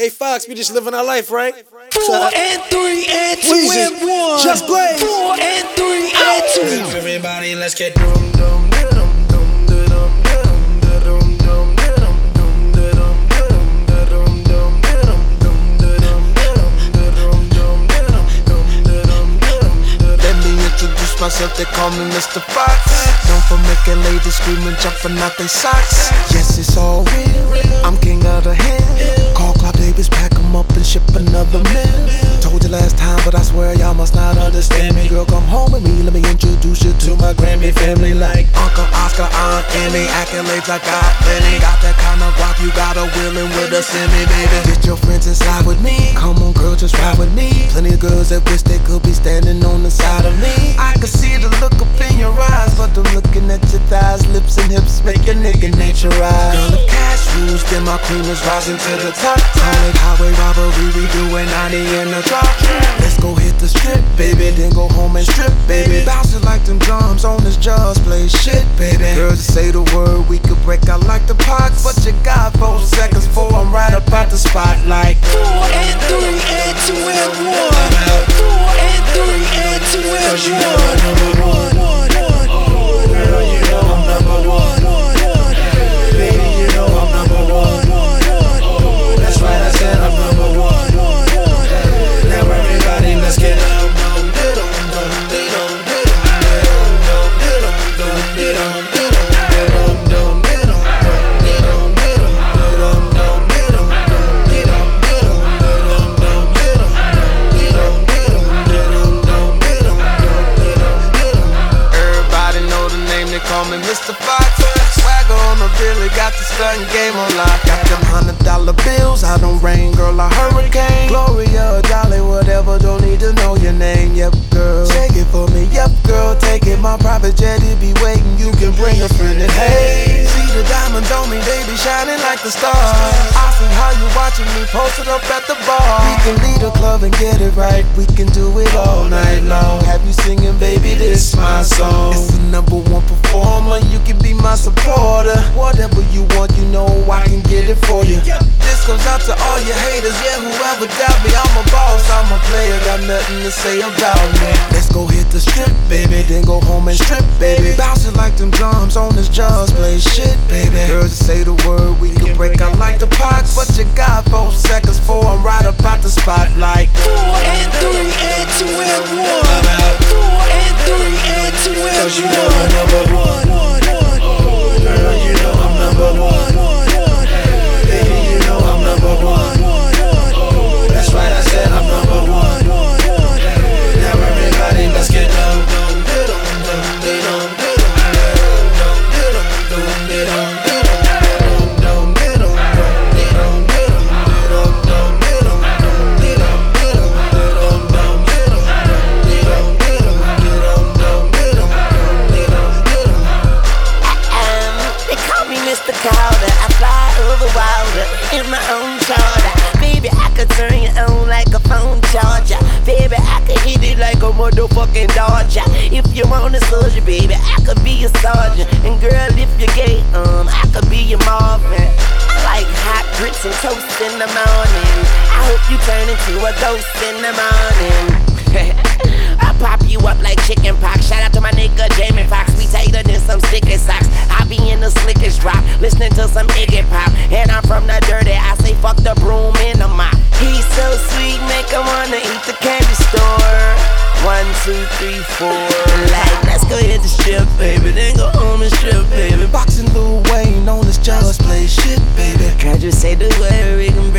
Hey Fox, we just living our life, right? 4 and 3 and 2 and 1. Just Blaze. 4 and 3 and 2. Everybody, let's get dum dum dum dum dum dum dum myself, they call me Mr. Fox. Known for making ladies scream and jumping out their socks. Yes, it's all real. I'm king of the hill. Call Clark Davis, pack 'em up and ship another meal. Told you last time, but I swear y'all must not understand me. Girl, come home with me, let me introduce you to my Grammy family. Like Uncle Oscar, Aunt Annie, accolades I got plenty. Got that kind of guap, you got a willin' with a semi, baby. Get your friends and slide with me. Come on, girl, just ride with me. Plenty of girls that wish they could be standing on the side of me. I can see the look up in your eyes, but I'm looking at your thighs, lips and hips make a nigga nature rise. Girl, the cash rules, then my cream is rising to the top. Call highway robbery, we doing 90 in the drop. Let's go hit the strip, baby, then go home and strip, baby. Bounce it like them drums on this Just Blaze shit, baby. Girl, just say the word, we could break out like the Pox, but you got 4 seconds before I'm right up at the spotlight. 4 and 3 and 2 and 1. 4 and 3 and 2 and 1. Girl, you know I'm number one. Baby, you know I'm number one. That's right, I said I'm number one. Now everybody, let's get down, dum dum dum dum call me Mr. Fox. Swagger on the Billy, got the stunting game on lock. Got them $100 bills, I don't rain, girl, a hurricane. Gloria, Dolly, whatever, don't need to know your name. Yep, girl, shake it for me. Yep, girl, take it. My private jet, it be waiting. You can bring a friend and hey, see the diamonds on me, they be shining like the stars. I see how you watching me posted up at the bar. We can lead a club and get it right. We can do it all night long. Have you singing, baby, this my song. It's the #1 performer, you can be my supporter. Whatever you want, you know I can get it for you. This goes out to all your haters, yeah, whoever doubt me. I'm a boss, I'm a player, got nothing to say about me. Let's go hit the strip, baby, then go home and strip, baby. Bounce it like them drums on this Just Blaze shit, baby. Girl, just say the word, we can break out like the Pox, but you got 4 seconds before I'm right up at the spotlight. 4 and 3 and 2 and 1. 4 and 3 and 2 and 1. Cause you know I'm number one. Girl, you know I'm number one. Baby, you know I'm number one. That's right, I said I'm number one. Now everybody, let's get down, dum dum dum dum Mr. Calder, I fly over water in my own charter. Baby, I could turn you on like a phone charger. Baby, I could hit it like a motherfucking dodger. If you want a soldier, baby, I could be a sergeant. And girl, if you're gay, I could be your Marvin. I like hot grits and toast in the morning. I hope you turn into a ghost in the morning. I pop you up like chicken pox. Shout out to my nigga Jamie Foxx. We tighter than some sticky socks. I be in the slickest drop, listening to some Iggy Pop. And I'm from the dirty, I say fuck the broom in the mop. He's so sweet, make him wanna eat the candy store. 1, 2, 3, 4. Like, let's go hit the strip, baby, then go home and strip, baby. Boxing Lil Wayne on this Just Blaze shit, baby. Can't you say the word, we can